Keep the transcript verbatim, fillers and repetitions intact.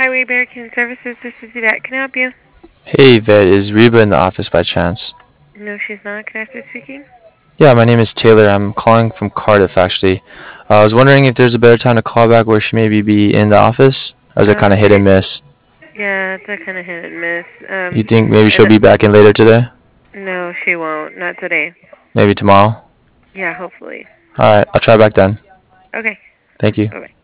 Highway Barricade Services, this is Yvette. Can I help you? Hey, Yvette, is Reba in the office by chance? No, she's not. Can I ask who's speaking? Yeah, my name is Taylor. I'm calling from Cardiff, actually. Uh, I was wondering if there's a better time to call back where she maybe be in the office? Or is it kind Um, of hit and miss? yeah, it's a kind of hit and miss. You Um, think maybe she'll and, be back in later today? no, she won't. Not today. Maybe tomorrow? Yeah, hopefully. Alright, I'll try back then. Okay. Thank you. Bye-bye.